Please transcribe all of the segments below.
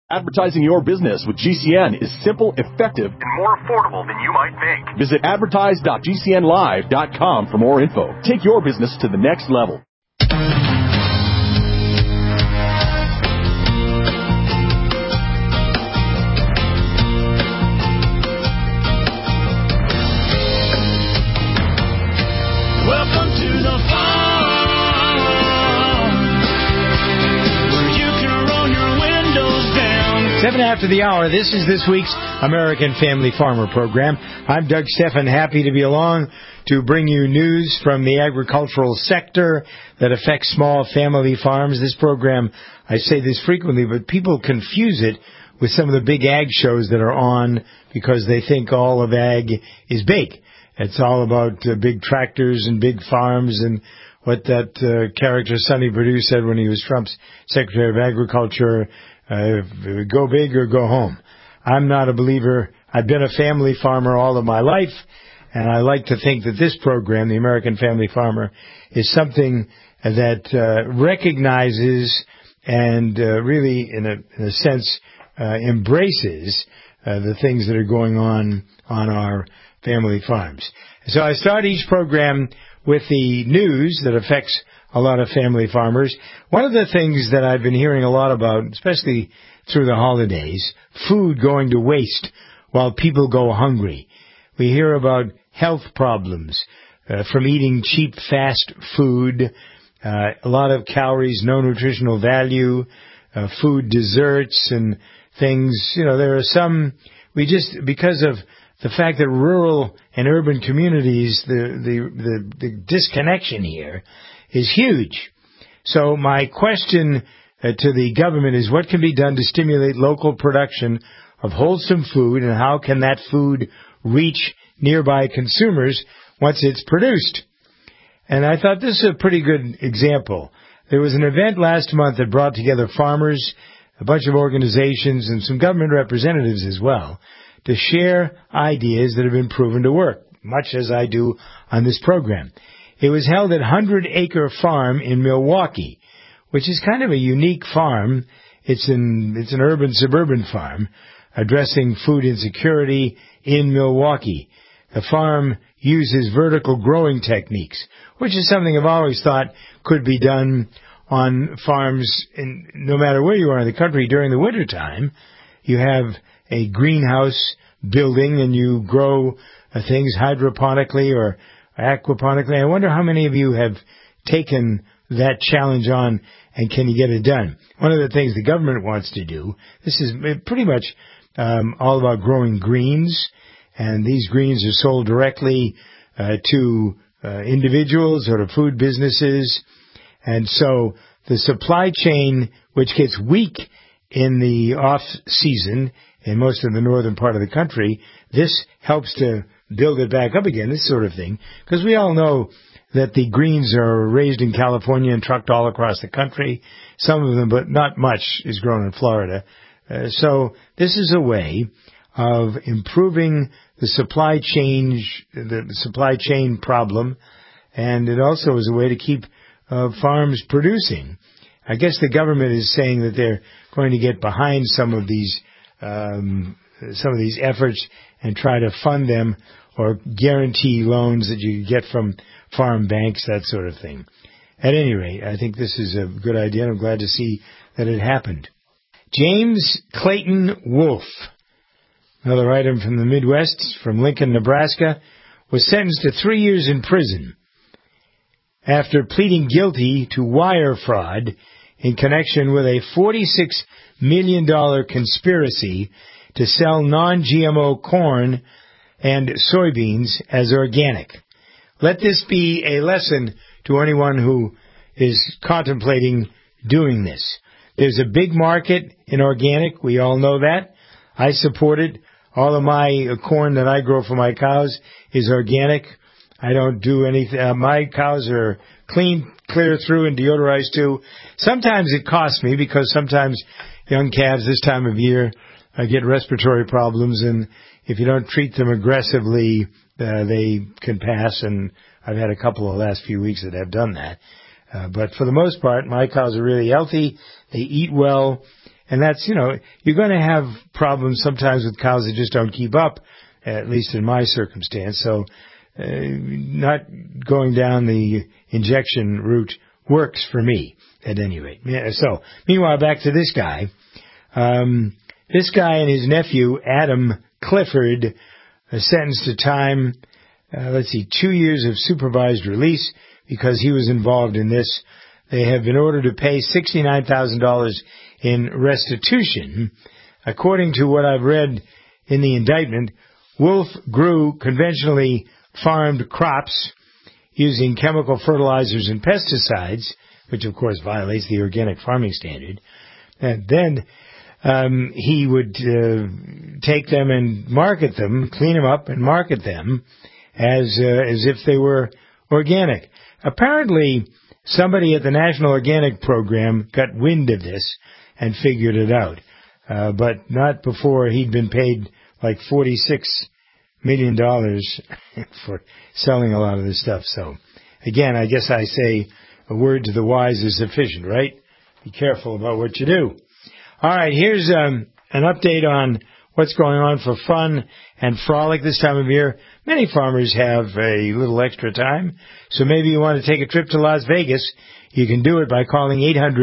Advertising your business with GCN is simple, effective, and more affordable than you might think. Visit advertise.gcnlive.com for more info. Take your business to the next level. Welcome to the farm, where you can roll your windows down. 7 after the hour, this is this week's American Family Farmer Program. I'm Doug Stephan, happy to be along to bring you news from the agricultural sector that affects small family farms. This program, I say this frequently, but people confuse it with some of the big ag shows that are on because they think all of ag is big. It's all about big tractors and big farms and what that character Sonny Perdue said when he was Trump's Secretary of Agriculture, go big or go home. I'm not a believer. I've been a family farmer all of my life, and I like to think that this program, the American Family Farmer, is something that recognizes and really, in a sense, embraces the things that are going on our family farms. So I start each program with the news that affects a lot of family farmers. One of the things that I've been hearing a lot about, especially through the holidays, food going to waste while people go hungry. We hear about health problems from eating cheap, fast food, a lot of calories, no nutritional value, food desserts and things. You know, there are some, because of the fact that rural and urban communities, the disconnection here is huge. So my question to the government is, what can be done to stimulate local production of wholesome food, and how can that food reach nearby consumers once it's produced? And I thought this is a pretty good example. There was an event last month that brought together farmers, a bunch of organizations, and some government representatives as well, to share ideas that have been proven to work, much as I do on this program. It was held at 100 Acre Farm in Milwaukee, which is kind of a unique farm. It's an urban suburban farm addressing food insecurity in Milwaukee. The farm uses vertical growing techniques, which is something I've always thought could be done on farms no matter where you are in the country during the wintertime. You have a greenhouse building and you grow things hydroponically or aquaponically. I wonder how many of you have taken that challenge on and can you get it done? One of the things the government wants to do, this is pretty much all about growing greens, and these greens are sold directly to individuals or to food businesses. And so the supply chain, which gets weak in the off-season in most of the northern part of the country, this helps to build it back up again, this sort of thing, because we all know that the greens are raised in California and trucked all across the country, some of them, but not much is grown in Florida. So this is a way of improving the supply chain problem, and it also is a way to keep farms producing. I guess the government is saying that they're going to get behind some of these efforts and try to fund them or guarantee loans that you get from farm banks, that sort of thing. At any rate, I think this is a good idea, and I'm glad to see that it happened. James Clayton Wolf, another item from the Midwest, from Lincoln, Nebraska, was sentenced to 3 years in prison after pleading guilty to wire fraud in connection with a $46 million conspiracy to sell non-GMO corn and soybeans as organic. Let this be a lesson to anyone who is contemplating doing this. There's a big market in organic. We all know that. I support it. All of my corn that I grow for my cows is organic. I don't do anything. My cows are clean, clear through, and deodorized too. Sometimes it costs me because sometimes young calves this time of year get respiratory problems, and if you don't treat them aggressively, they can pass, and I've had a couple of the last few weeks that have done that. But for the most part, my cows are really healthy. They eat well, And that's, you're going to have problems sometimes with cows that just don't keep up, at least in my circumstance. So not going down the injection route works for me, at any rate. So, meanwhile, back to this guy. This guy and his nephew, Adam Clifford, are sentenced to time, 2 years of supervised release because he was involved in this. They have been ordered to pay $69,000 in restitution. According to what I've read in the indictment, Wolf grew conventionally farmed crops using chemical fertilizers and pesticides, which of course violates the organic farming standard. And then he would take them and market them, clean them up and market them as if they were organic. Apparently, somebody at the National Organic Program got wind of this and figured it out, but not before he'd been paid like $46 million for selling a lot of this stuff. So, again, I guess I say a word to the wise is sufficient, right? Be careful about what you do. All right, here's an update on what's going on for fun and frolic this time of year. Many farmers have a little extra time, so maybe you want to take a trip to Las Vegas. You can do it by calling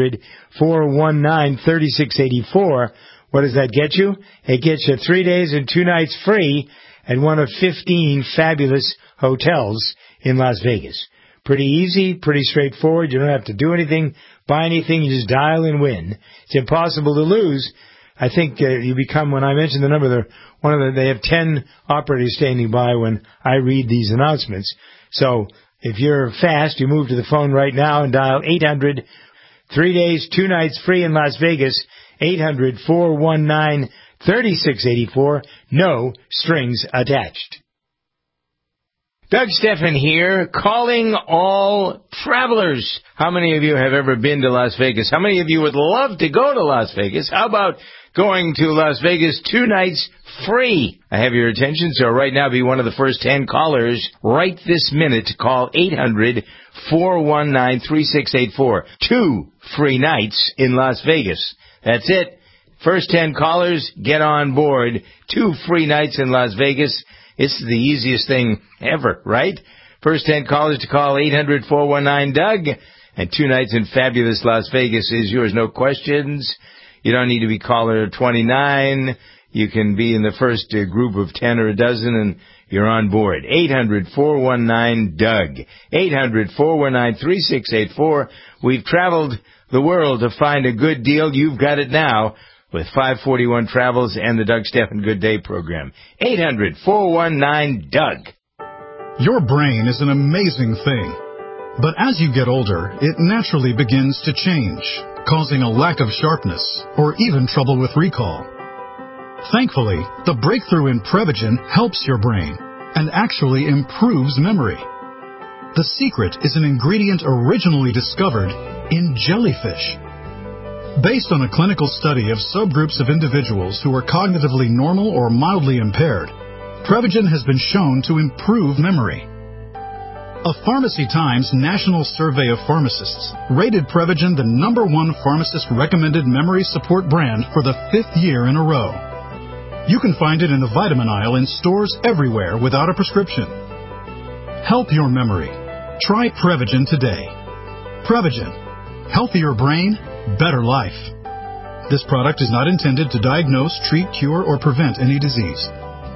800-419-3684. What does that get you? It gets you 3 days and 2 nights free at one of 15 fabulous hotels in Las Vegas. Pretty easy, pretty straightforward. You don't have to do anything, buy anything. You just dial and win. It's impossible to lose. I think you become, when I mention the number, they have 10 operators standing by when I read these announcements. So if you're fast, you move to the phone right now and dial 800, 3 days, 2 nights free in Las Vegas, 800-419-3684, no strings attached. Doug Stephan here, calling all travelers. How many of you have ever been to Las Vegas? How many of you would love to go to Las Vegas? How about going to Las Vegas 2 nights free? I have your attention, so right now be one of the first 10 callers right this minute to call 800-419-3684. 2 free nights in Las Vegas. That's it. First 10 callers, get on board. 2 free nights in Las Vegas. It's the easiest thing ever, right? First 10 callers to call 800-419-DOUG. And 2 nights in fabulous Las Vegas is yours, no questions. You don't need to be caller 29. You can be in the first group of 10 or a dozen, and you're on board. 800-419-DOUG. 800-419-3684. We've traveled the world to find a good deal. You've got it now with 541 Travels and the Doug Stephan Good Day program. 800-419-DOUG. Your brain is an amazing thing. But as you get older, it naturally begins to change, causing a lack of sharpness or even trouble with recall. Thankfully, the breakthrough in Prevagen helps your brain and actually improves memory. The secret is an ingredient originally discovered in jellyfish. Based on a clinical study of subgroups of individuals who are cognitively normal or mildly impaired, Prevagen has been shown to improve memory. A Pharmacy Times national survey of pharmacists rated Prevagen the #1 pharmacist-recommended memory support brand for the 5th year in a row. You can find it in the vitamin aisle in stores everywhere without a prescription. Help your memory. Try Prevagen today. Prevagen. Healthier brain, better life. This product is not intended to diagnose, treat, cure, or prevent any disease.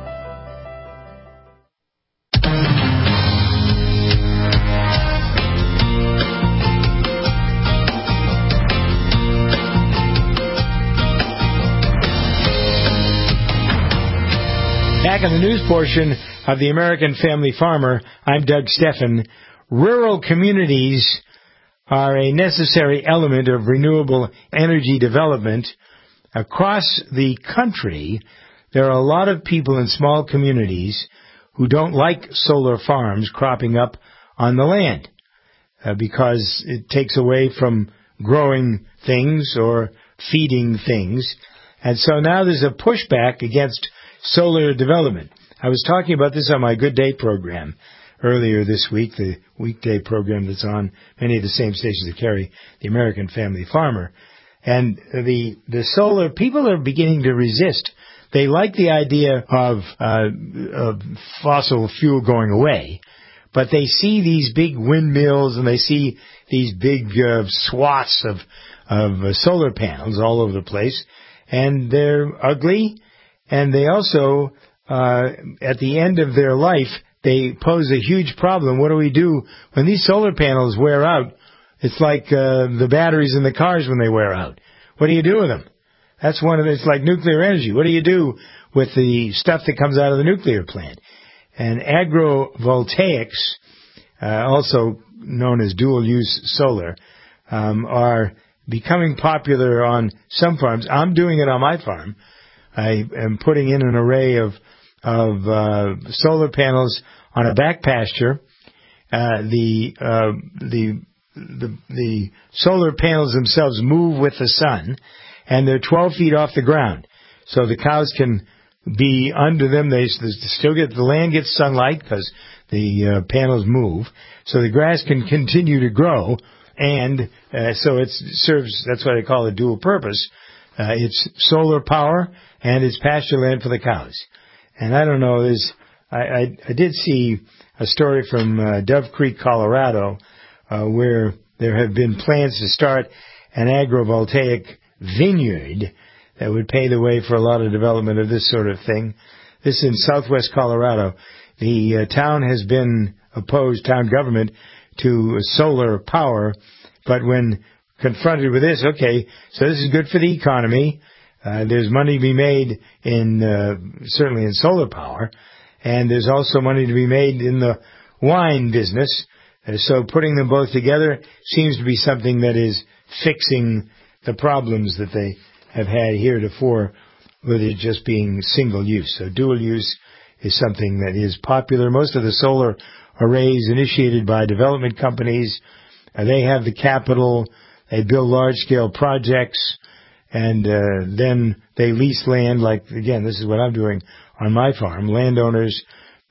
Back in the news portion of the American Family Farmer, I'm Doug Stephan. Rural communities are a necessary element of renewable energy development. Across the country, there are a lot of people in small communities who don't like solar farms cropping up on the land because it takes away from growing things or feeding things. And so now there's a pushback against solar development. I was talking about this on my Good Day program earlier this week, the weekday program that's on many of the same stations that carry the American Family Farmer. And the solar, people are beginning to resist. They like the idea of fossil fuel going away, but they see these big windmills and they see these big swaths of solar panels all over the place, and they're ugly, and they also, at the end of their life, they pose a huge problem. What do we do when these solar panels wear out? It's like the batteries in the cars when they wear out. What do you do with them? That's it's like nuclear energy. What do you do with the stuff that comes out of the nuclear plant? And agrovoltaics, also known as dual-use solar, are becoming popular on some farms. I'm doing it on my farm. I am putting in an array of solar panels on a back pasture. The solar panels themselves move with the sun, and they're 12 feet off the ground. So the cows can be under them. They still get, the land gets sunlight because the panels move. So the grass can continue to grow, and so it serves, that's why they call it dual purpose. It's solar power, and it's pasture land for the cows. And I don't know, I did see a story from Dove Creek, Colorado, where there have been plans to start an agrivoltaic vineyard that would pave the way for a lot of development of this sort of thing. This in southwest Colorado. The town has been opposed, town government, to solar power, but when confronted with this, okay, so this is good for the economy. There's money to be made in, certainly in solar power, and there's also money to be made in the wine business. So putting them both together seems to be something that is fixing the problems that they have had heretofore with it just being single use. So dual use is something that is popular. Most of the solar arrays initiated by development companies, they have the capital, they build large-scale projects, and then they lease land. Like, again, this is what I'm doing on my farm. Landowners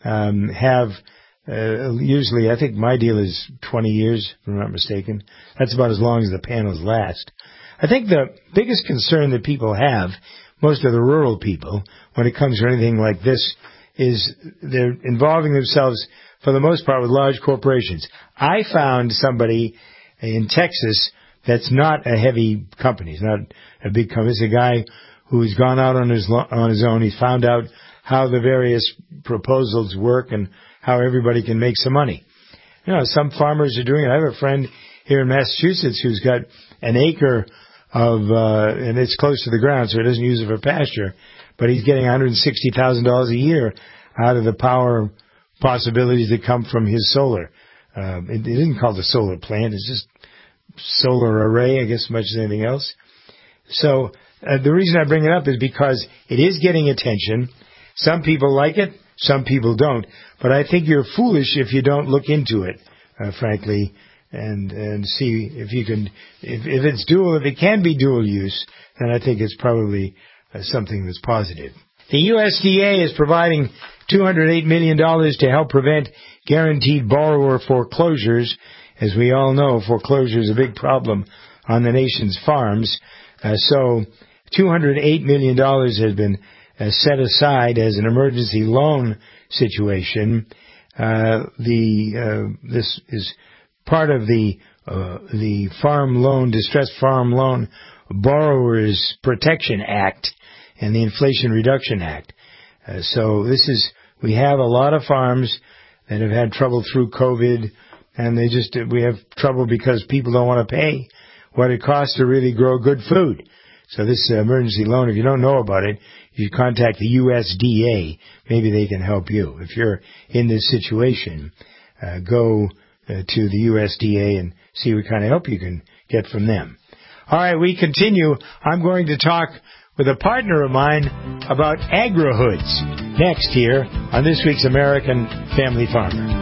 have usually, I think my deal is 20 years, if I'm not mistaken. That's about as long as the panels last. I think the biggest concern that people have, most of the rural people, when it comes to anything like this, is they're involving themselves, for the most part, with large corporations. I found somebody in Texas that's not a heavy company. He's not a big company. It's a guy who's gone out on his own. He's found out how the various proposals work and how everybody can make some money. You know, some farmers are doing it. I have a friend here in Massachusetts who's got an acre of, and it's close to the ground, so he doesn't use it for pasture, but he's getting $160,000 a year out of the power possibilities that come from his solar. It isn't called a solar plant. It's just solar array, I guess, as much as anything else. So the reason I bring it up is because it is getting attention. Some people like it, some people don't. But I think you're foolish if you don't look into it, frankly, and see if you can, if it's dual, if it can be dual use, then I think it's probably something that's positive. The USDA is providing $208 million to help prevent guaranteed borrower foreclosures. As we all know, foreclosure is a big problem on the nation's farms. So $208 million has been set aside as an emergency loan situation. This is part of the Farm Loan, Distressed Farm Loan Borrowers Protection Act and the Inflation Reduction Act. So we have a lot of farms that have had trouble through COVID, and we have trouble because people don't want to pay what it costs to really grow good food. So this emergency loan, if you don't know about it, you contact the USDA. Maybe they can help you. If you're in this situation, go to the USDA and see what kind of help you can get from them. All right, we continue. I'm going to talk with a partner of mine about AgriHoods next here on this week's American Family Farmer.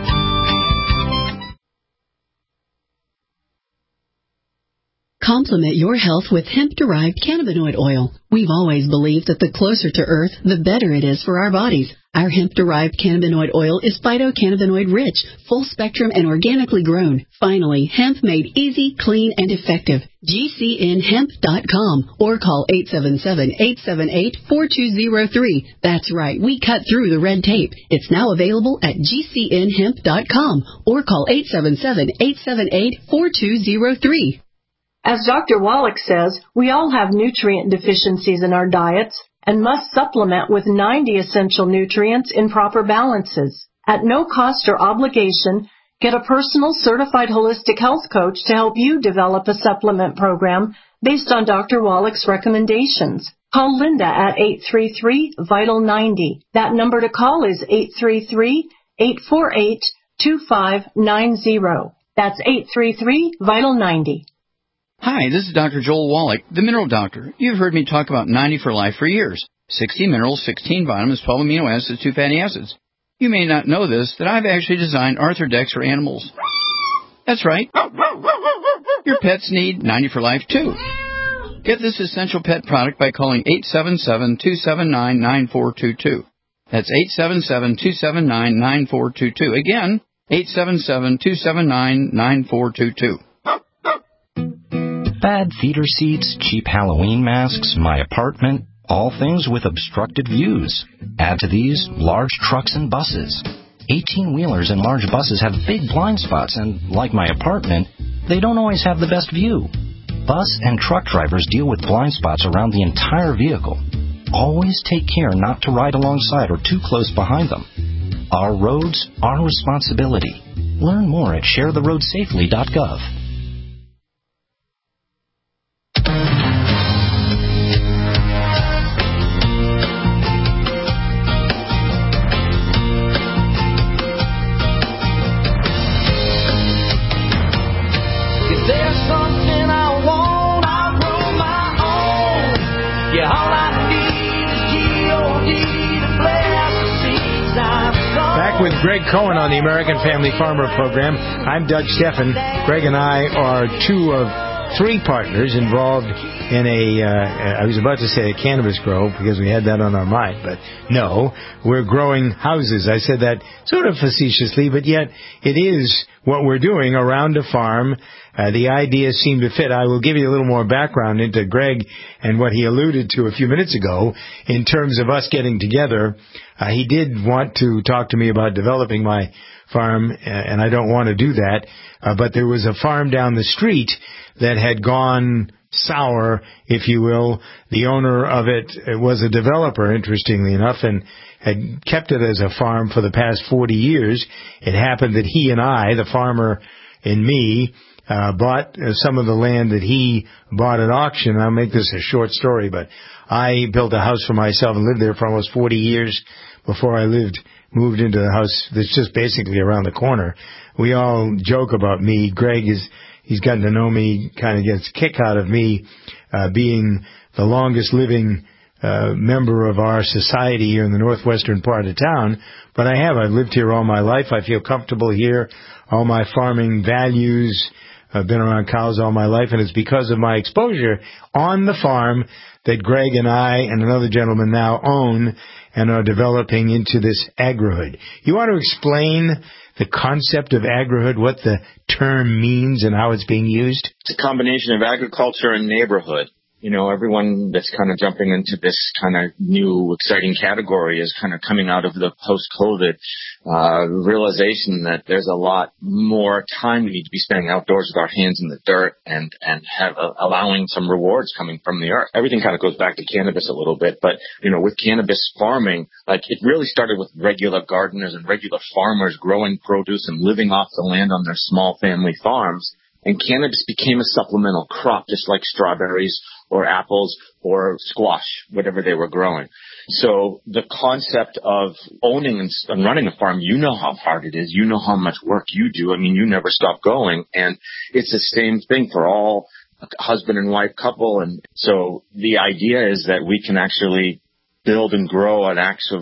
Complement your health with hemp-derived cannabinoid oil. We've always believed that the closer to Earth, the better it is for our bodies. Our hemp-derived cannabinoid oil is phytocannabinoid-rich, full-spectrum, and organically grown. Finally, hemp made easy, clean, and effective. GCNHemp.com or call 877-878-4203. That's right, we cut through the red tape. It's now available at GCNHemp.com or call 877-878-4203. As Dr. Wallach says, we all have nutrient deficiencies in our diets and must supplement with 90 essential nutrients in proper balances. At no cost or obligation, get a personal certified holistic health coach to help you develop a supplement program based on Dr. Wallach's recommendations. Call Linda at 833-VITAL-90. That number to call is 833-848-2590. That's 833-VITAL-90. Hi, this is Dr. Joel Wallach, the Mineral Doctor. You've heard me talk about 90 for Life for years. 60 minerals, 16 vitamins, 12 amino acids, 2 fatty acids. You may not know this, that I've actually designed Arthrodex for animals. That's right. Your pets need 90 for Life, too. Get this essential pet product by calling 877-279-9422. That's 877-279-9422. Again, 877-279-9422. Bad theater seats, cheap Halloween masks, my apartment, all things with obstructed views. Add to these large trucks and buses. 18-wheelers and large buses have big blind spots, and like my apartment, they don't always have the best view. Bus and truck drivers deal with blind spots around the entire vehicle. Always take care not to ride alongside or too close behind them. Our roads, our responsibility. Learn more at sharetheroadsafely.gov. With Greg Cohen on the American Family Farmer Program. I'm Doug Steffen. Greg and I are two of three partners involved in I was about to say a cannabis grow because we had that on our mind, but no, we're growing houses. I said that sort of facetiously, but yet it is what we're doing around a farm. The ideas seem to fit. I will give you a little more background into Greg and what he alluded to a few minutes ago in terms of us getting together. He did want to talk to me about developing my farm, and I don't want to do that, but there was a farm down the street that had gone sour, if you will. The owner of it was a developer, interestingly enough, and had kept it as a farm for the past 40 years. It happened that he and I, the farmer and me, bought some of the land that he bought at auction. I'll make this a short story, but I built a house for myself and lived there for almost 40 years before I moved into the house that's just basically around the corner. We all joke about me. Greg he's gotten to know me, kind of gets a kick out of me being the longest living member of our society here in the northwestern part of town. But I've lived here all my life. I feel comfortable here. All my farming values. I've been around cows all my life, and it's because of my exposure on the farm that Greg and I and another gentleman now own and are developing into this agrihood. You want to explain the concept of agrihood, what the term means and how it's being used? It's a combination of agriculture and neighborhood. You know, everyone that's kind of jumping into this kind of new exciting category is kind of coming out of the post-COVID realization that there's a lot more time we need to be spending outdoors with our hands in the dirt and have allowing some rewards coming from the earth. Everything kind of goes back to cannabis a little bit, but, you know, with cannabis farming, like it really started with regular gardeners and regular farmers growing produce and living off the land on their small family farms. And cannabis became a supplemental crop, just like strawberries or apples or squash, whatever they were growing. So the concept of owning and running a farm, you know how hard it is. You know how much work you do. I mean, you never stop going. And it's the same thing for all husband and wife couple. And so the idea is that we can actually build and grow an active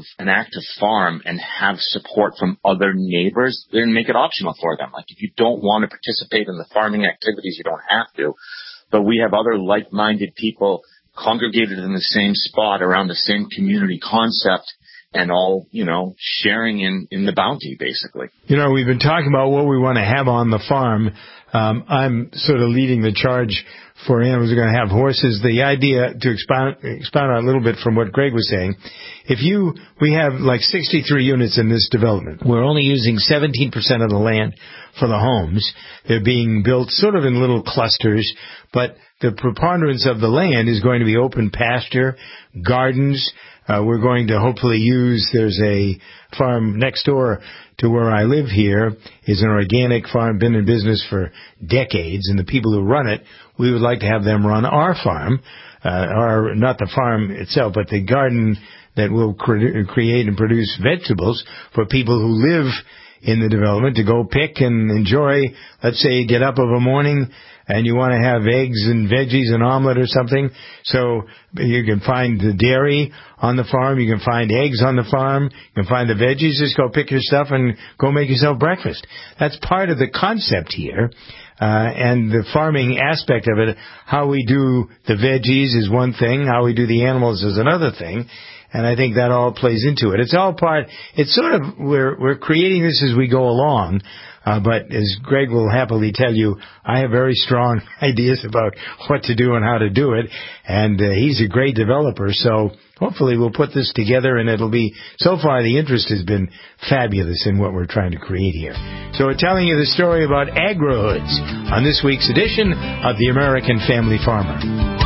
farm and have support from other neighbors and make it optional for them. Like if you don't want to participate in the farming activities, you don't have to. But we have other like-minded people congregated in the same spot around the same community concept, and all, sharing in the bounty, basically. We've been talking about what we want to have on the farm. I'm sort of leading the charge for animals who are going to have horses. The idea, to expound on a little bit from what Greg was saying, we have like 63 units in this development. We're only using 17% of the land for the homes. They're being built sort of in little clusters, but the preponderance of the land is going to be open pasture, gardens. We're going to hopefully there's a farm next door to where I live here, is an organic farm, been in business for decades, and the people who run it, we would like to have them run our farm, not the farm itself, but the garden that will create and produce vegetables for people who live in the development to go pick and enjoy. Let's say you get up of a morning and you want to have eggs and veggies and omelet or something. So you can find the dairy on the farm. You can find eggs on the farm. You can find the veggies. Just go pick your stuff and go make yourself breakfast. That's part of the concept here. And the farming aspect of it, how we do the veggies is one thing. How we do the animals is another thing. And I think that all plays into it. It's sort of, we're creating this as we go along. But as Greg will happily tell you, I have very strong ideas about what to do and how to do it. And he's a great developer. So hopefully we'll put this together, and so far the interest has been fabulous in what we're trying to create here. So we're telling you the story about AgriHoods on this week's edition of the American Family Farmer.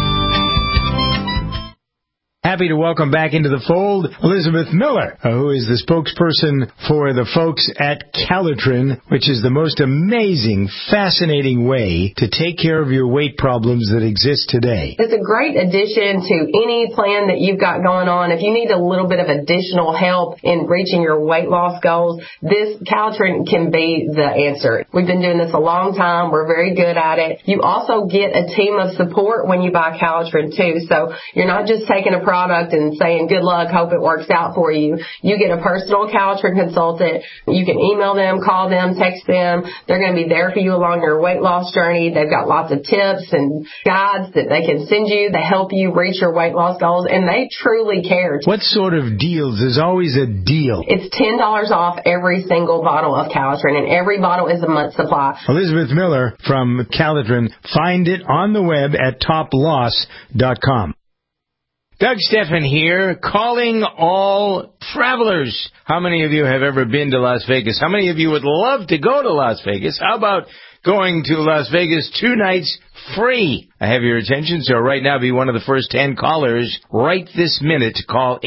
Happy to welcome back into the fold Elizabeth Miller, who is the spokesperson for the folks at Calitrin, which is the most amazing, fascinating way to take care of your weight problems that exist today. It's a great addition to any plan that you've got going on. If you need a little bit of additional help in reaching your weight loss goals, this Calitrin can be the answer. We've been doing this a long time. We're very good at it. You also get a team of support when you buy Calitrin, too. So you're not just taking a product and saying, good luck, hope it works out for you. You get a personal Calitrin consultant. You can email them, call them, text them. They're going to be there for you along your weight loss journey. They've got lots of tips and guides that they can send you to help you reach your weight loss goals, and they truly care. What sort of deals? There's always a deal. It's $10 off every single bottle of Calitrin, and every bottle is a month's supply. Elizabeth Miller from Calitrin. Find it on the web at toploss.com. Doug Stephan here, calling all travelers. How many of you have ever been to Las Vegas? How many of you would love to go to Las Vegas? How about going to Las Vegas 2 nights free? I have your attention, so right now be one of the first 10 callers right this minute to call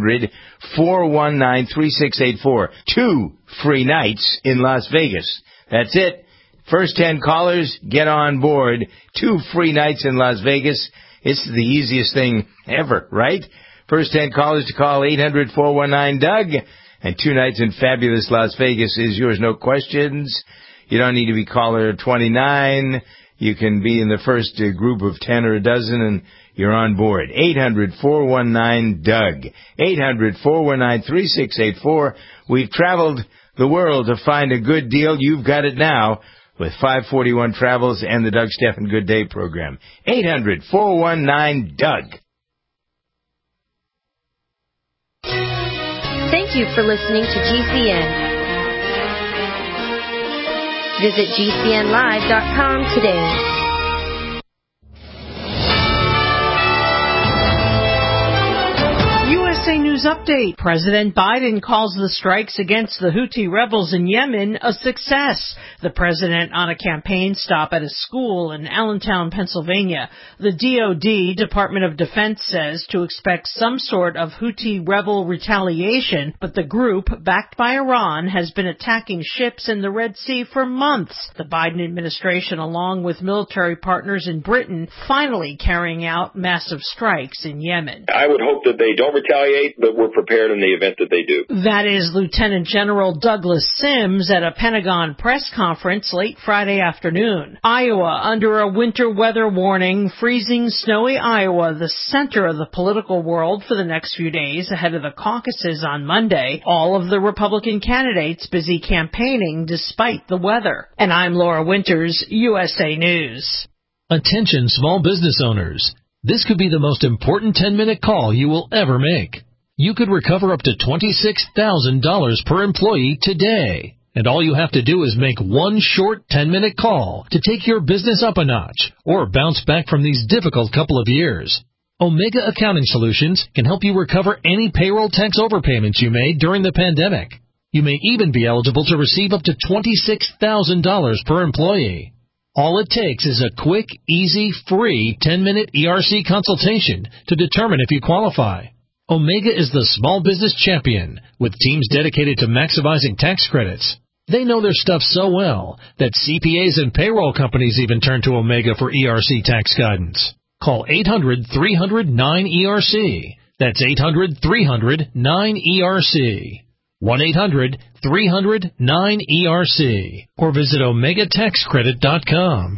800-419-3684. 2 free nights in Las Vegas. That's it. First 10 callers, get on board. 2 free nights in Las Vegas. It's the easiest thing ever, right? First 10 callers to call 800-419-DOUG. And 2 nights in fabulous Las Vegas is yours, no questions. You don't need to be caller 29. You can be in the first group of 10 or a dozen, and you're on board. 800-419-DOUG. 800-419-3684. We've traveled the world to find a good deal. You've got it now with 541 Travels and the Doug Stephan Good Day program. 800-419-DOUG. Thank you for listening to GCN. Visit GCNlive.com today. USA News Update. President Biden calls the strikes against the Houthi rebels in Yemen a success. The president on a campaign stop at a school in Allentown, Pennsylvania. The DoD, Department of Defense, says to expect some sort of Houthi rebel retaliation, but the group, backed by Iran, has been attacking ships in the Red Sea for months. The Biden administration, along with military partners in Britain, finally carrying out massive strikes in Yemen. I would hope that they don't retaliate, but we're prepared in the event that they do. That is Lieutenant General Douglas Sims at a Pentagon press conference late Friday afternoon. Iowa under a winter weather warning, freezing, snowy Iowa, the center of the political world for the next few days ahead of the caucuses on Monday. All of the Republican candidates busy campaigning despite the weather. And I'm Laura Winters, USA News. Attention small business owners. This could be the most important 10-minute call you will ever make. You could recover up to $26,000 per employee today. And all you have to do is make one short 10-minute call to take your business up a notch or bounce back from these difficult couple of years. Omega Accounting Solutions can help you recover any payroll tax overpayments you made during the pandemic. You may even be eligible to receive up to $26,000 per employee. All it takes is a quick, easy, free 10-minute ERC consultation to determine if you qualify. Omega is the small business champion with teams dedicated to maximizing tax credits. They know their stuff so well that CPAs and payroll companies even turn to Omega for ERC tax guidance. Call 800-300-9ERC. That's 800-300-9ERC. 1-800-300-9ERC. Or visit OmegaTaxCredit.com.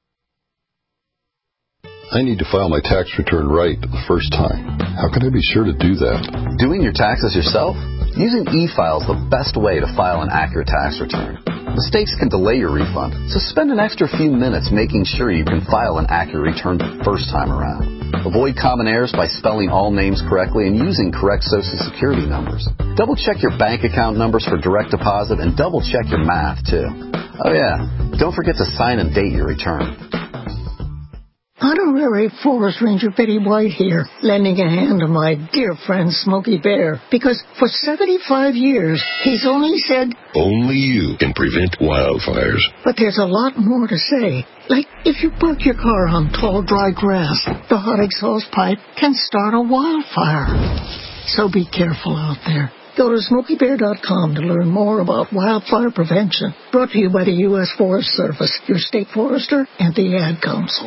I need to file my tax return right the first time. How can I be sure to do that? Doing your taxes yourself? Using e-file is the best way to file an accurate tax return. Mistakes can delay your refund, so spend an extra few minutes making sure you can file an accurate return the first time around. Avoid common errors by spelling all names correctly and using correct Social Security numbers. Double-check your bank account numbers for direct deposit and double-check your math, too. Oh, yeah, don't forget to sign and date your return. Honorary Forest Ranger Betty White here, lending a hand to my dear friend Smokey Bear, because for 75 years, he's only said, only you can prevent wildfires. But there's a lot more to say. Like, if you park your car on tall, dry grass, the hot exhaust pipe can start a wildfire. So be careful out there. Go to SmokeyBear.com to learn more about wildfire prevention. Brought to you by the U.S. Forest Service, your state forester, and the Ad Council.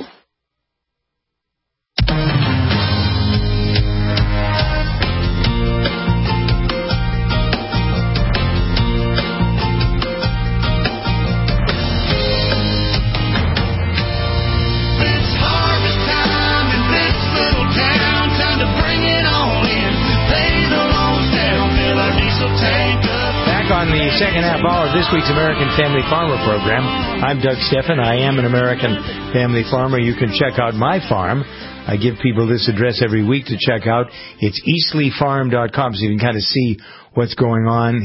On the second half hour of this week's American Family Farmer program, I'm Doug Steffen. I am an American Family Farmer. You can check out my farm. I give people this address every week to check out. It's eastleighfarm.com, so you can kind of see what's going on.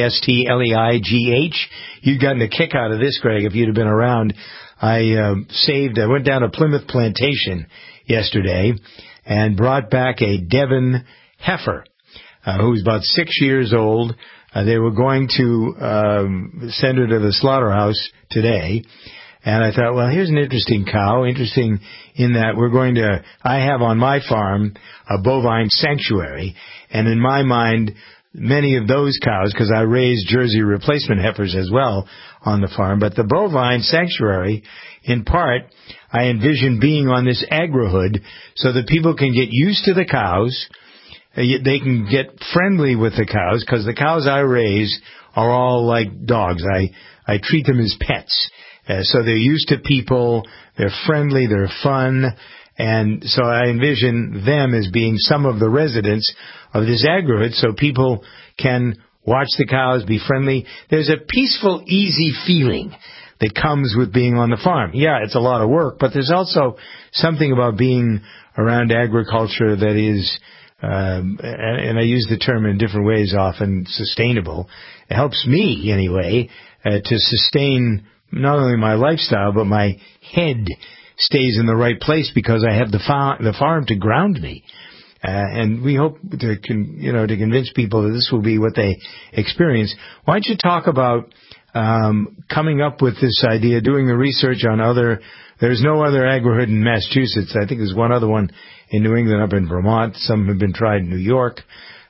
EASTLEIGH. You'd gotten a kick out of this, Greg, if you'd have been around. I went down to Plymouth Plantation yesterday and brought back a Devon heifer who was about 6 years old. They were going to send her to the slaughterhouse today. And I thought, well, here's an interesting cow. Interesting in that I have on my farm a bovine sanctuary. And in my mind, many of those cows, because I raise Jersey replacement heifers as well on the farm, but the bovine sanctuary, in part, I envision being on this agri-hood so that people can get used to the cows. They can get friendly with the cows, because the cows I raise are all like dogs. I treat them as pets. So they're used to people, they're friendly, they're fun, and so I envision them as being some of the residents of this agri-hood, so people can watch the cows, be friendly. There's a peaceful, easy feeling that comes with being on the farm. Yeah, it's a lot of work, but there's also something about being around agriculture that is and I use the term in different ways often, sustainable. It helps me, anyway, to sustain not only my lifestyle, but my head stays in the right place because I have the farm to ground me. And we hope to convince people that this will be what they experience. Why don't you talk about coming up with this idea, doing the research on there's no other agri-hood in Massachusetts. I think there's one other one in New England, up in Vermont. Some have been tried in New York.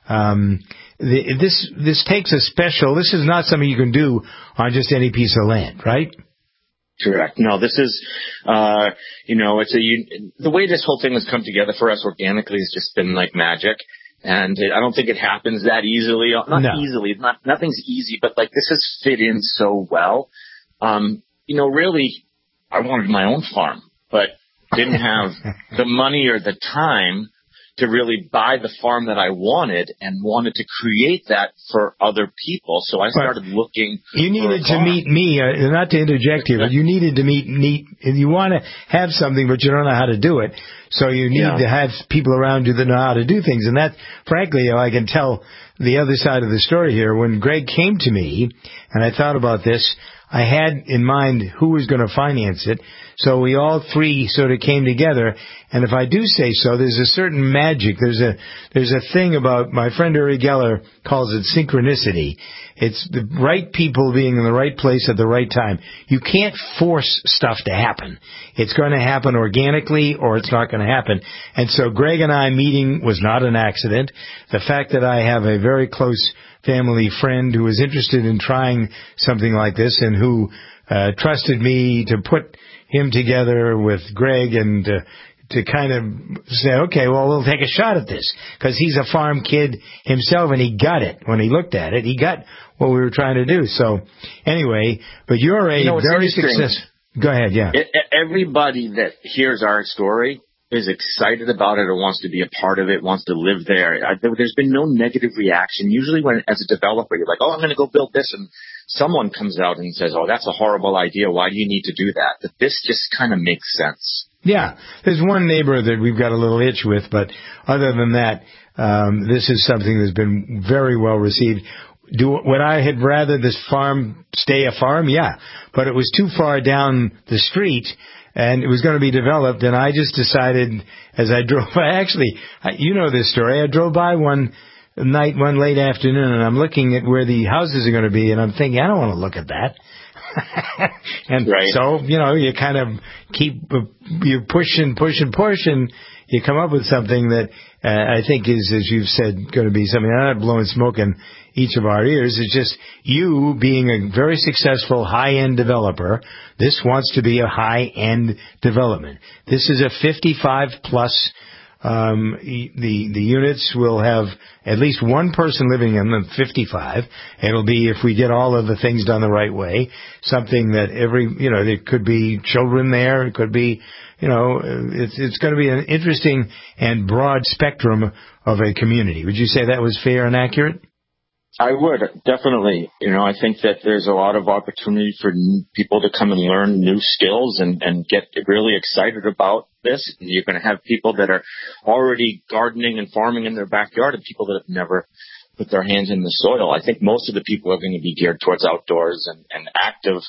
This takes a special, this is not something you can do on just any piece of land, right? Correct. No, this is, the way this whole thing has come together for us organically has just been like magic. And I don't think it happens that easily. Easily. Nothing's easy, but like this has fit in so well. Really, I wanted my own farm, but didn't have the money or the time to really buy the farm that I wanted and wanted to create that for other people. So I started looking. You needed to meet me, not to interject here, but you needed to meet, you want to have something, but you don't know how to do it. So you need to have people around you that know how to do things. And that, frankly, I can tell the other side of the story here. When Greg came to me, and I thought about this, I had in mind who was going to finance it. So we all three sort of came together. And if I do say so, there's a certain magic. There's a thing about, my friend Uri Geller calls it synchronicity. It's the right people being in the right place at the right time. You can't force stuff to happen. It's going to happen organically or it's not going to happen. And so Greg and I meeting was not an accident. The fact that I have a very close family friend who was interested in trying something like this and who trusted me to put him together with Greg and to kind of say, okay, well, we'll take a shot at this, because he's a farm kid himself, and he got it. When he looked at it, he got what we were trying to do. So anyway, but you're a very successful. Go ahead, yeah. Everybody that hears our story is excited about it or wants to be a part of it, wants to live there. There's been no negative reaction. Usually when, as a developer, you're like, oh, I'm going to go build this, and someone comes out and says, oh, that's a horrible idea. Why do you need to do that? But this just kind of makes sense. Yeah. There's one neighbor that we've got a little itch with, but other than that, this is something that's been very well received. Would I have rather this farm stay a farm? Yeah. But it was too far down the street, and it was going to be developed, and I just decided as I drove by, actually, you know this story, I drove by one night, one late afternoon, and I'm looking at where the houses are going to be, and I'm thinking, I don't want to look at that. And so, you kind of you push, and you come up with something that I think is, as you've said, going to be something. I'm not blowing smoke in each of our ears. It's just you being a very successful high-end developer. This wants to be a high-end development. This is a 55-plus. The units will have at least one person living in them, 55. It'll be, if we get all of the things done the right way, something that there could be children there. It could be, it's going to be an interesting and broad spectrum of a community. Would you say that was fair and accurate? I would, definitely. I think that there's a lot of opportunity for people to come and learn new skills and get really excited about this. And you're going to have people that are already gardening and farming in their backyard and people that have never put their hands in the soil. I think most of the people are going to be geared towards outdoors and active,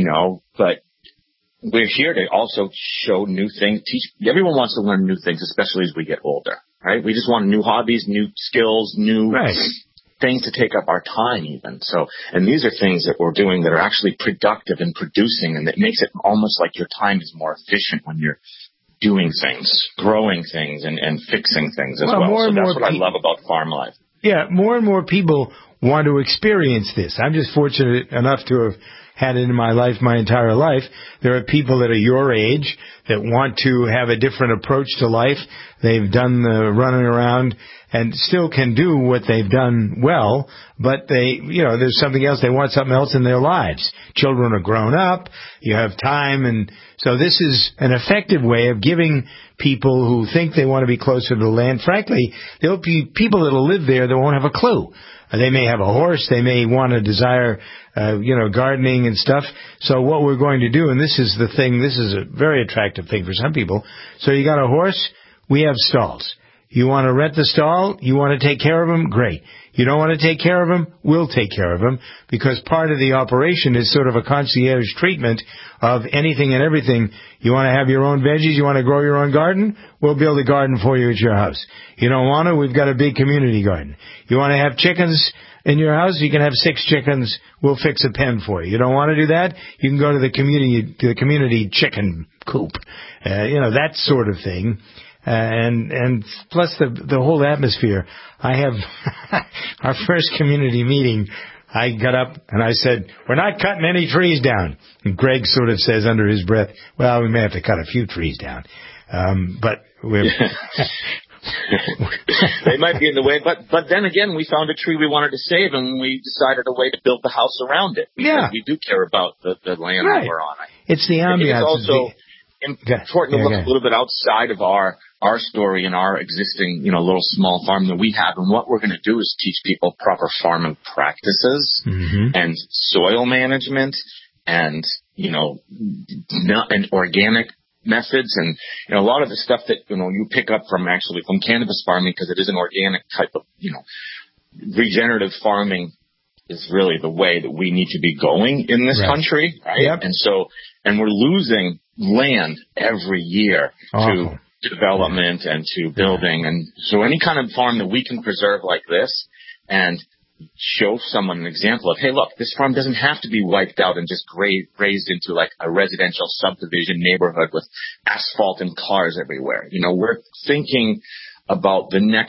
but we're here to also show new things. Everyone wants to learn new things, especially as we get older, right? We just want new hobbies, new skills, new things to take up our time even. So, and these are things that we're doing that are actually productive and producing, and that makes it almost like your time is more efficient when you're doing things, growing things, and fixing things as well. So that's what I love about farm life. Yeah, more and more people want to experience this. I'm just fortunate enough to have had it in my life my entire life. There are people that are your age that want to have a different approach to life. They've done the running around and still can do what they've done well, but there's something else. They want something else in their lives. Children are grown up. You have time. And so this is an effective way of giving people who think they want to be closer to the land. Frankly, there'll be people that'll live there that won't have a clue. They may have a horse. They may want to desire, gardening and stuff. So what we're going to do, and this is the thing, this is a very attractive thing for some people. So you got a horse, we have stalls. You want to rent the stall, you want to take care of them, great. You don't want to take care of them, we'll take care of them, because part of the operation is sort of a concierge treatment of anything and everything. You want to have your own veggies, you want to grow your own garden, we'll build a garden for you at your house. You don't want to, we've got a big community garden. You want to have chickens in your house, you can have 6 chickens, we'll fix a pen for you. You don't want to do that, you can go to the community chicken coop. That sort of thing. And plus the whole atmosphere. I have our first community meeting. I got up and I said, "We're not cutting any trees down." And Greg sort of says under his breath, "Well, we may have to cut a few trees down, but we're." They might be in the way, but then again, we found a tree we wanted to save, and we decided a way to build the house around it. Yeah, we do care about the land that we're on. It's the ambiance. It's also important to look a little bit outside of our our story and our existing, little small farm that we have. And what we're going to do is teach people proper farming practices and soil management and, and organic methods. And, a lot of the stuff that, you pick up from cannabis farming, because it is an organic type of, regenerative farming is really the way that we need to be going in this country, right? Yep. And we're losing land every year to development and to building. And so any kind of farm that we can preserve like this and show someone an example of, hey, look, this farm doesn't have to be wiped out and just raised into like a residential subdivision neighborhood with asphalt and cars everywhere. We're thinking about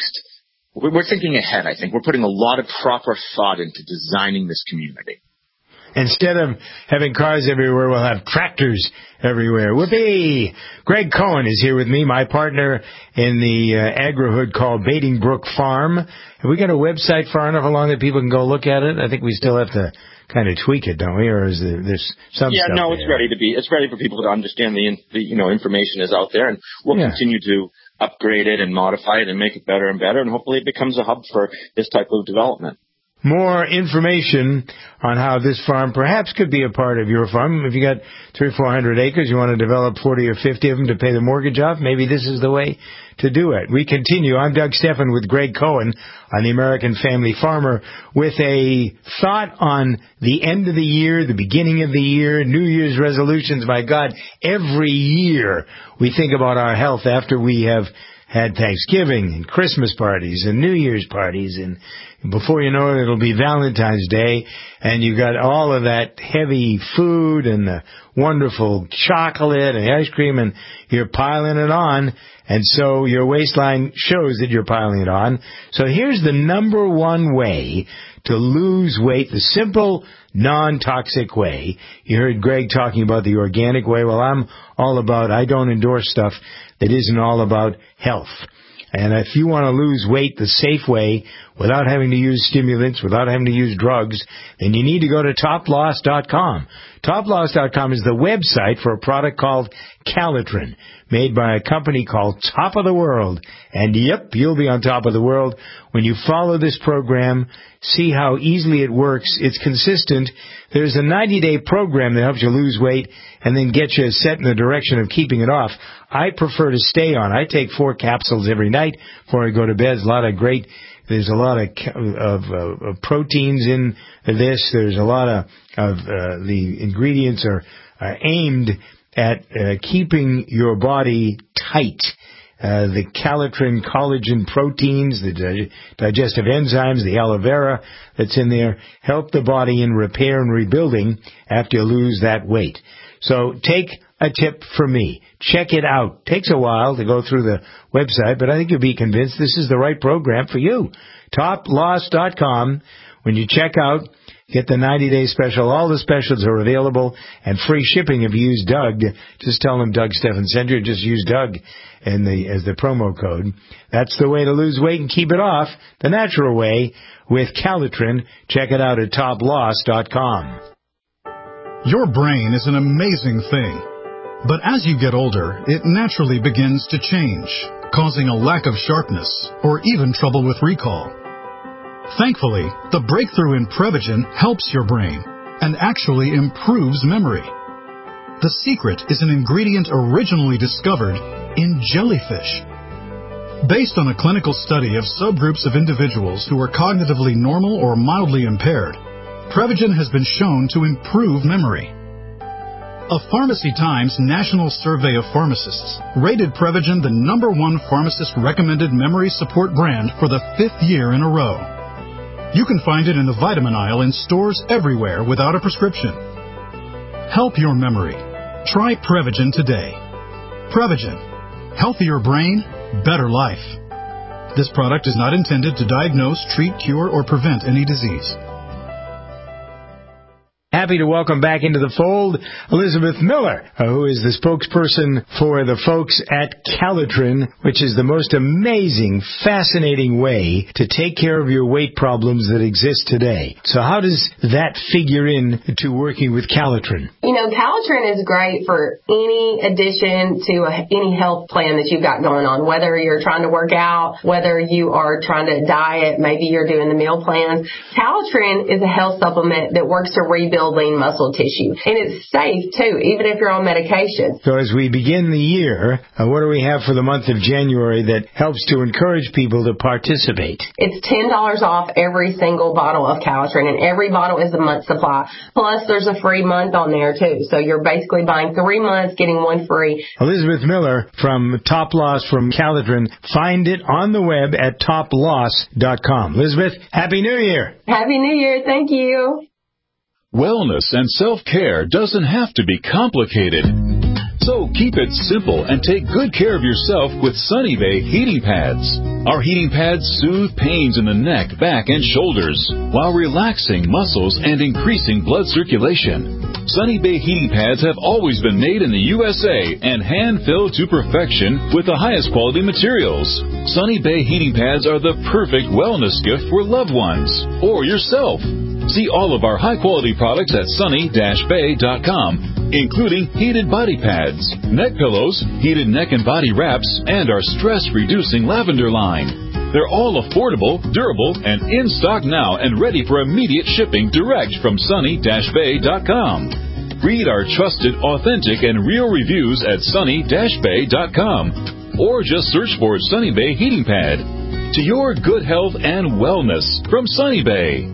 we're thinking ahead, I think. We're putting a lot of proper thought into designing this community. Instead of having cars everywhere, we'll have tractors everywhere. Whoopee! Greg Cohen is here with me, my partner in the agri-hood called Baiting Brook Farm. Have we got a website far enough along that people can go look at it? I think we still have to kind of tweak it, don't we? Or is there's some stuff? Yeah, no, it's ready to be. It's ready for people to understand the information is out there, and we'll continue to upgrade it and modify it and make it better and better, and hopefully it becomes a hub for this type of development. More information on how this farm perhaps could be a part of your farm. If you got 300 or 400 acres, you want to develop 40 or 50 of them to pay the mortgage off, maybe this is the way to do it. We continue. I'm Doug Stephan with Greg Cohen on the American Family Farmer with a thought on the end of the year, the beginning of the year, New Year's resolutions. My God, every year we think about our health after we have had Thanksgiving and Christmas parties and New Year's parties, and before you know it, it'll be Valentine's Day, and you've got all of that heavy food and the wonderful chocolate and the ice cream, and you're piling it on, and so your waistline shows that you're piling it on. So here's the number one way to lose weight, the simple, non-toxic way. You heard Greg talking about the organic way. Well, I don't endorse stuff that isn't all about health. And if you want to lose weight the safe way, without having to use stimulants, without having to use drugs, then you need to go to toploss.com. Toploss.com is the website for a product called Calitrin, made by a company called Top of the World. And yep, you'll be on top of the world when you follow this program, see how easily it works. It's consistent. There's a 90-day program that helps you lose weight and then get you set in the direction of keeping it off. I prefer to stay on. I take 4 capsules every night before I go to bed. There's a lot of proteins in this. There's a lot of the ingredients are aimed at keeping your body tight. The Calitrin collagen proteins, the digestive enzymes, the aloe vera that's in there help the body in repair and rebuilding after you lose that weight. So take a tip from me. Check it out. Takes a while to go through the website, but I think you'll be convinced this is the right program for you. Toploss.com. When you check out, get the 90-day special. All the specials are available and free shipping if you use Doug. Just tell them Doug Stephan sent you. Just use Doug as the promo code. That's the way to lose weight and keep it off the natural way with Calitrin. Check it out at toploss.com. Your brain is an amazing thing. But as you get older, it naturally begins to change, causing a lack of sharpness or even trouble with recall. Thankfully, the breakthrough in Prevagen helps your brain and actually improves memory. The secret is an ingredient originally discovered in jellyfish. Based on a clinical study of subgroups of individuals who are cognitively normal or mildly impaired, Prevagen has been shown to improve memory. A Pharmacy Times National Survey of Pharmacists rated Prevagen the #1 pharmacist-recommended memory support brand for the 5th year in a row. You can find it in the vitamin aisle in stores everywhere without a prescription. Help your memory. Try Prevagen today. Prevagen. Healthier brain, better life. This product is not intended to diagnose, treat, cure, or prevent any disease. Happy to welcome back into the fold Elizabeth Miller, who is the spokesperson for the folks at Calitrin, which is the most amazing, fascinating way to take care of your weight problems that exist today. So how does that figure in to working with Calitrin? Calitrin is great for any addition to any health plan that you've got going on, whether you're trying to work out, whether you are trying to diet, maybe you're doing the meal plans. Calitrin is a health supplement that works to rebuild lean muscle tissue. And it's safe, too, even if you're on medication. So as we begin the year, what do we have for the month of January that helps to encourage people to participate? It's $10 off every single bottle of Calitrin, and every bottle is a month supply. Plus, there's a free month on there, too. So you're basically buying 3 months, getting one free. Elizabeth Miller from Top Loss from Calitrin. Find it on the web at toploss.com. Elizabeth, Happy New Year. Happy New Year. Thank you. Wellness and self-care doesn't have to be complicated. So keep it simple and take good care of yourself with Sunny Bay heating pads. Our heating pads soothe pains in the neck, back, and shoulders while relaxing muscles and increasing blood circulation. Sunny Bay heating pads have always been made in the USA and hand-filled to perfection with the highest quality materials. Sunny Bay heating pads are the perfect wellness gift for loved ones or yourself. See all of our high-quality products at sunny-bay.com, including heated body pads, neck pillows, heated neck and body wraps, and our stress-reducing lavender line. They're all affordable, durable, and in stock now and ready for immediate shipping direct from sunny-bay.com. Read our trusted, authentic, and real reviews at sunny-bay.com or just search for Sunny Bay Heating Pad. To your good health and wellness from Sunny Bay.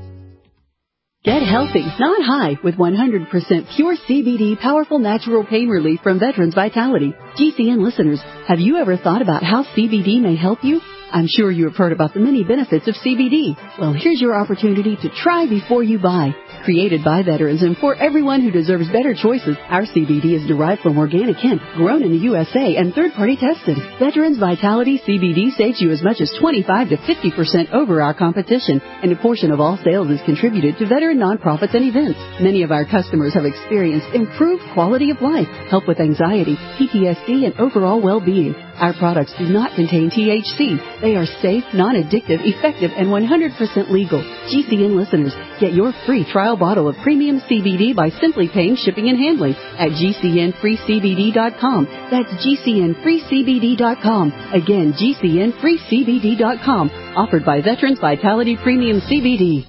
Get healthy, not high, with 100% pure CBD powerful natural pain relief from Veterans Vitality. GCN listeners, have you ever thought about how CBD may help you? I'm sure you have heard about the many benefits of CBD. Well, here's your opportunity to try before you buy. Created by veterans and for everyone who deserves better choices, our CBD is derived from organic hemp, grown in the USA, and third-party tested. Veterans Vitality CBD saves you as much as 25 to 50% over our competition, and a portion of all sales is contributed to veteran nonprofits and events. Many of our customers have experienced improved quality of life, help with anxiety, PTSD, and overall well-being. Our products do not contain THC. They are safe, non-addictive, effective, and 100% legal. GCN listeners, get your free trial bottle of premium CBD by simply paying shipping and handling at GCNFreeCBD.com. That's GCNFreeCBD.com. Again, GCNFreeCBD.com. Offered by Veterans Vitality Premium CBD.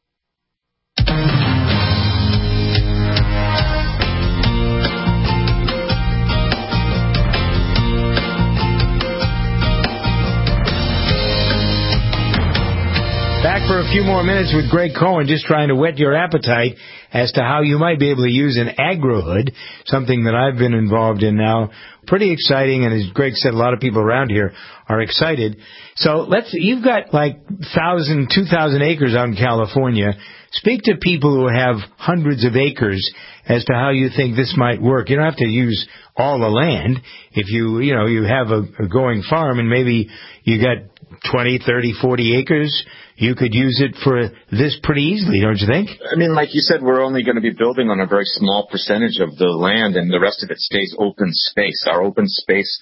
Back for a few more minutes with Greg Cohen, just trying to whet your appetite as to how you might be able to use an AgroHood, something that I've been involved in now. Pretty exciting, and as Greg said, a lot of people around here are excited. So you've got like 2,000 acres out in California. Speak to people who have hundreds of acres as to how you think this might work. You don't have to use all the land. If you have a going farm and maybe you got 20, 30, 40 acres, you could use it for this pretty easily, don't you think? I mean, like you said, we're only going to be building on a very small percentage of the land, and the rest of it stays open space. Our open space,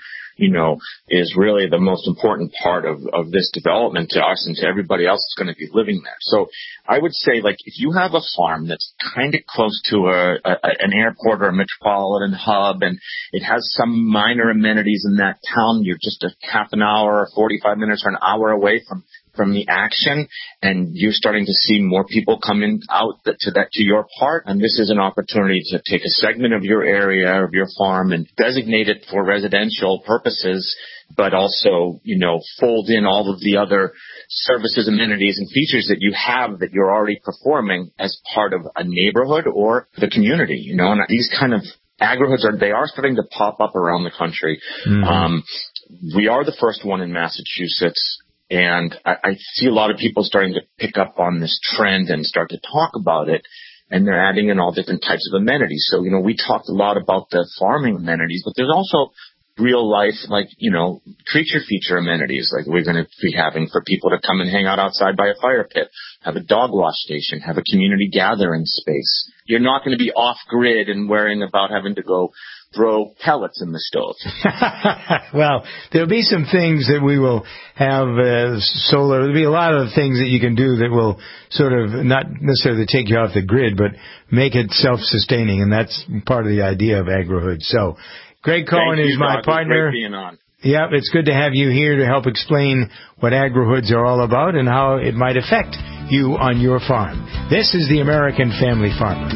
is really the most important part of this development to us and to everybody else that's going to be living there. So I would say, like, if you have a farm that's kind of close to an airport or a metropolitan hub, and it has some minor amenities in that town, you're just a half an hour or 45 minutes or an hour away from the action, and you're starting to see more people coming out to your part, and this is an opportunity to take a segment of your area, of your farm, and designate it for residential purposes, but also, fold in all of the other services, amenities, and features that you have that you're already performing as part of a neighborhood or the community, and these kind of AgroHoods they are starting to pop up around the country. Mm-hmm. We are the first one in Massachusetts. And I see a lot of people starting to pick up on this trend and start to talk about it, and they're adding in all different types of amenities. So, we talked a lot about the farming amenities, but there's also real life, like, creature feature amenities, like we're going to be having for people to come and hang out outside by a fire pit, have a dog wash station, have a community gathering space, you're not going to be off grid and worrying about having to go throw pellets in the stove. Well, there'll be some things that we will have solar. There'll be a lot of things that you can do that will sort of not necessarily take you off the grid, but make it self-sustaining, and that's part of the idea of AgroHood. So, Greg Cohen is my partner. Great being on. Yeah, it's good to have you here to help explain what AgroHoods are all about and how it might affect you on your farm. This is the American Family Farmer.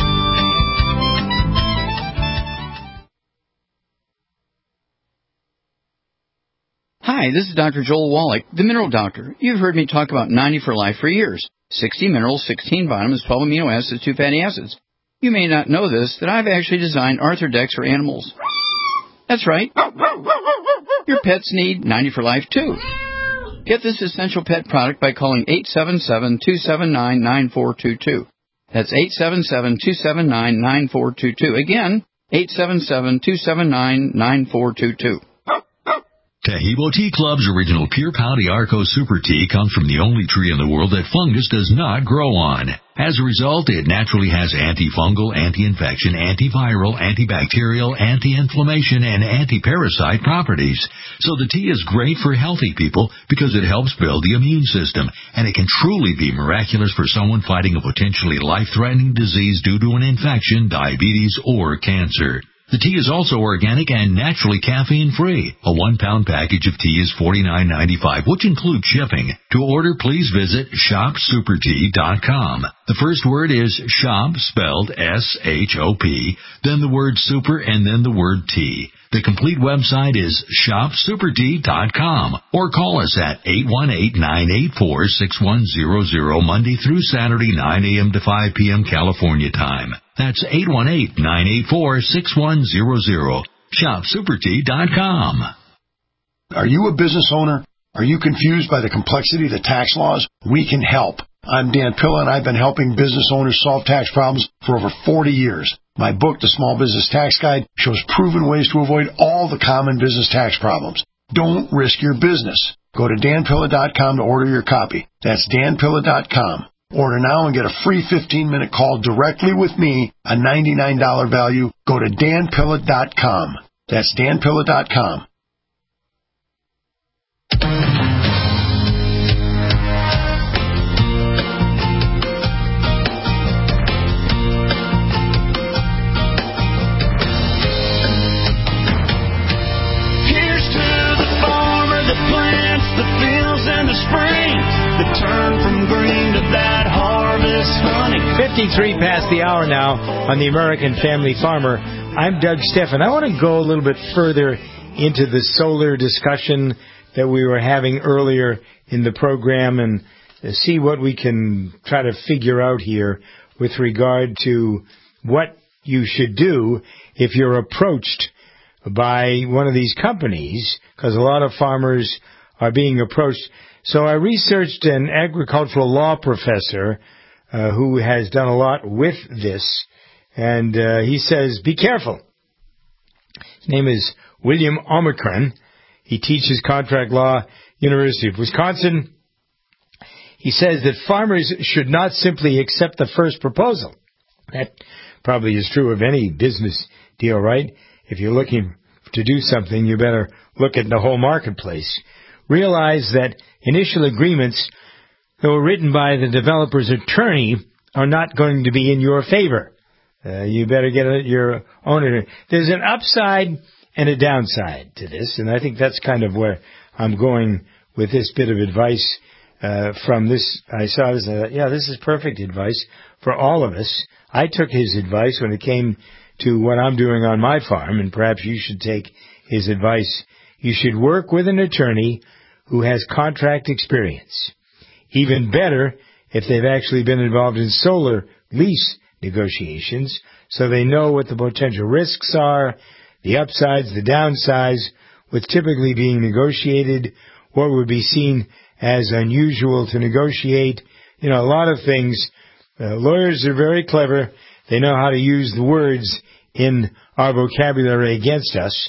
Hi, this is Dr. Joel Wallach, the Mineral Doctor. You've heard me talk about 90 for Life for years. 60 minerals, 16 vitamins, 12 amino acids, 2 fatty acids. You may not know this, that I've actually designed Arthrodex for animals. That's right. Your pets need 90 for Life, too. Get this essential pet product by calling 877-279-9422. That's 877-279-9422. Again, 877-279-9422. Tahibo Tea Club's original Pure Pouty Arco Super Tea comes from the only tree in the world that fungus does not grow on. As a result, it naturally has antifungal, anti-infection, antiviral, antibacterial, anti-inflammation, and anti-parasite properties. So the tea is great for healthy people because it helps build the immune system, and it can truly be miraculous for someone fighting a potentially life-threatening disease due to an infection, diabetes, or cancer. The tea is also organic and naturally caffeine-free. A 1-pound package of tea is $49.95, which includes shipping. To order, please visit shopsupertea.com. The first word is shop, spelled S-H-O-P, then the word super, and then the word tea. The complete website is shopsupertea.com, or call us at 818-984-6100 Monday through Saturday, 9 a.m. to 5 p.m. California time. That's 818-984-6100. ShopSuperTea.com. Are you a business owner? Are you confused by the complexity of the tax laws? We can help. I'm Dan Pilla, and I've been helping business owners solve tax problems for over 40 years. My book, The Small Business Tax Guide, shows proven ways to avoid all the common business tax problems. Don't risk your business. Go to danpilla.com to order your copy. That's danpilla.com. Order now and get a free 15-minute call directly with me, a $99 value. Go to danpilla.com. That's danpilla.com. Here's to the farmer that plants the fields in the spring, that turn from green to that harvest honey. 53 past the hour now on the American Family Farmer. I'm Doug Steffen. I want to go a little bit further into the solar discussion that we were having earlier in the program and see what we can try to figure out here with regard to what you should do if you're approached by one of these companies, because a lot of farmers are being approached. So I researched an agricultural law professor who has done a lot with this, and he says, be careful. His name is William Omicron. He teaches contract law, University of Wisconsin. He says that farmers should not simply accept the first proposal. That probably is true of any business deal, right? If you're looking to do something, you better look at the whole marketplace. Realize that initial agreements that were written by the developer's attorney are not going to be in your favor. You better get your own attorney. There's an upside and a downside to this, and I think that's kind of where I'm going with this bit of advice from this. I saw this and I thought, yeah, this is perfect advice for all of us. I took his advice when it came to what I'm doing on my farm, and perhaps you should take his advice. You should work with an attorney who has contract experience. Even better if they've actually been involved in solar lease negotiations, so they know what the potential risks are, the upsides, the downsides, what's typically being negotiated, what would be seen as unusual to negotiate. You know, a lot of things. Lawyers are very clever. They know how to use the words in our vocabulary against us.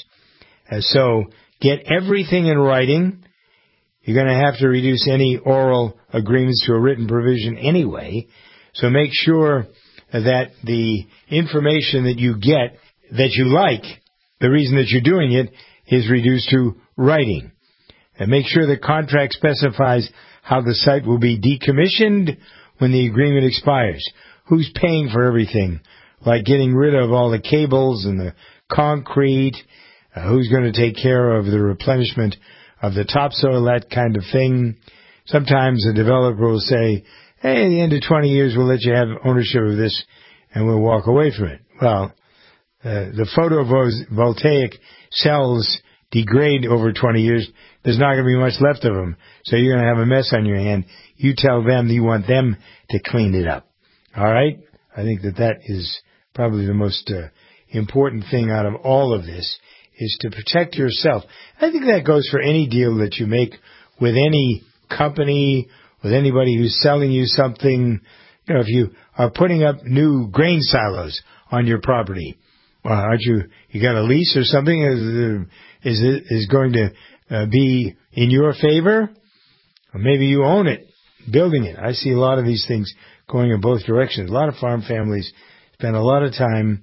So get everything in writing. You're going to have to reduce any oral agreements to a written provision anyway. So make sure that the information that you get that you like, the reason that you're doing it, is reduced to writing. And make sure the contract specifies how the site will be decommissioned when the agreement expires. Who's paying for everything, like getting rid of all the cables and the concrete, who's going to take care of the replenishment of the topsoil, that kind of thing. Sometimes the developer will say, hey, at the end of 20 years, we'll let you have ownership of this, and we'll walk away from it. Well, the photovoltaic cells degrade over 20 years. There's not going to be much left of them, so you're going to have a mess on your hand. You tell them that you want them to clean it up. All right? I think that is probably the most important thing out of all of this, is to protect yourself. I think that goes for any deal that you make with any company, with anybody who's selling you something. You know, if you are putting up new grain silos on your property, aren't you got a lease or something? Is it going to be in your favor? Or maybe you own it, building it. I see a lot of these things going in both directions. A lot of farm families spend a lot of time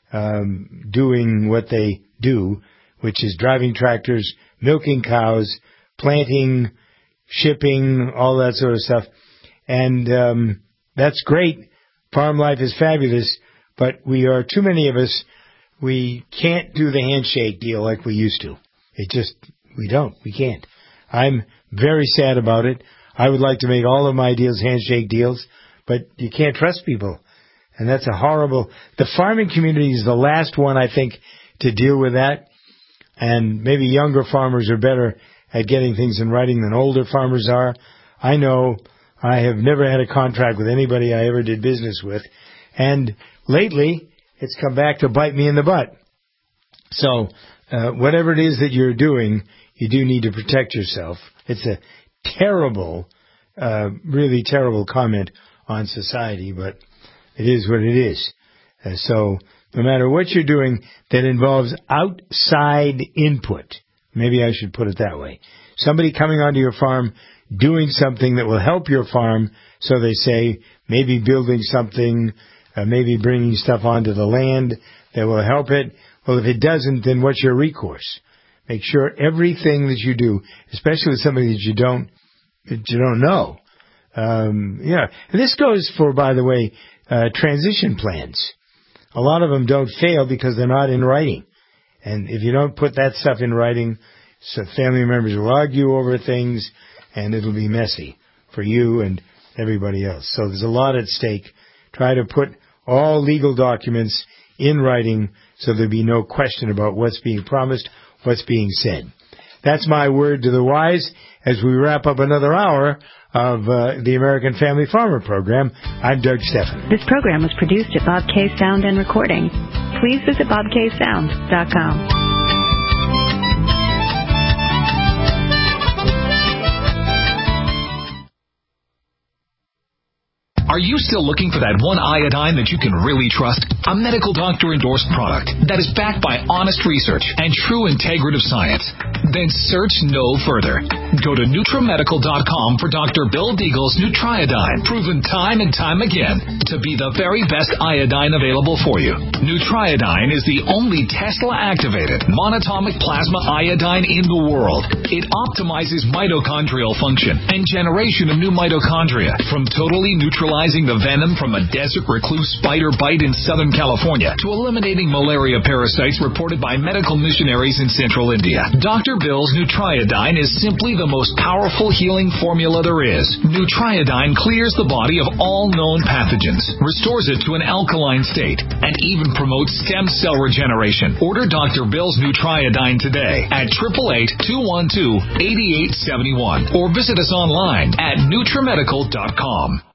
doing what they do, which is driving tractors, milking cows, planting, shipping, all that sort of stuff. And that's great. Farm life is fabulous, but too many of us, we can't do the handshake deal like we used to. We can't. I'm very sad about it. I would like to make all of my deals handshake deals, but you can't trust people. And that's the farming community is the last one, I think, to deal with that. And maybe younger farmers are better at getting things in writing than older farmers are. I know I have never had a contract with anybody I ever did business with. And lately, it's come back to bite me in the butt. So, whatever it is that you're doing, you do need to protect yourself. It's a terrible, really terrible comment on society, but it is what it is. So, no matter what you're doing that involves outside input, maybe I should put it that way. Somebody coming onto your farm doing something that will help your farm, so they say, maybe building something, maybe bringing stuff onto the land that will help it. Well, if it doesn't, then what's your recourse? Make sure everything that you do, especially with somebody that you don't know. And this goes for, by the way, transition plans. A lot of them don't fail because they're not in writing. And if you don't put that stuff in writing, so family members will argue over things, and it'll be messy for you and everybody else. So there's a lot at stake. Try to put all legal documents in writing so there'll be no question about what's being promised, what's being said. That's my word to the wise as we wrap up another hour of the American Family Farmer Program. I'm Doug Stephan. This program was produced at Bob K Sound and Recording. Please visit bobksound.com. Are you still looking for that one iodine that you can really trust? A medical doctor-endorsed product that is backed by honest research and true integrative science? Then search no further. Go to NutriMedical.com for Dr. Bill Deagle's Nutriodine, proven time and time again to be the very best iodine available for you. Nutriodine is the only Tesla-activated monatomic plasma iodine in the world. It optimizes mitochondrial function and generation of new mitochondria from totally neutralizing the venom from a desert recluse spider bite in Southern California to eliminating malaria parasites reported by medical missionaries in Central India. Dr. Bill's Nutriodine is simply the most powerful healing formula there is. Nutriodine clears the body of all known pathogens, restores it to an alkaline state, and even promotes stem cell regeneration. Order Dr. Bill's Nutriodine today at 888-212-8871 or visit us online at NutriMedical.com.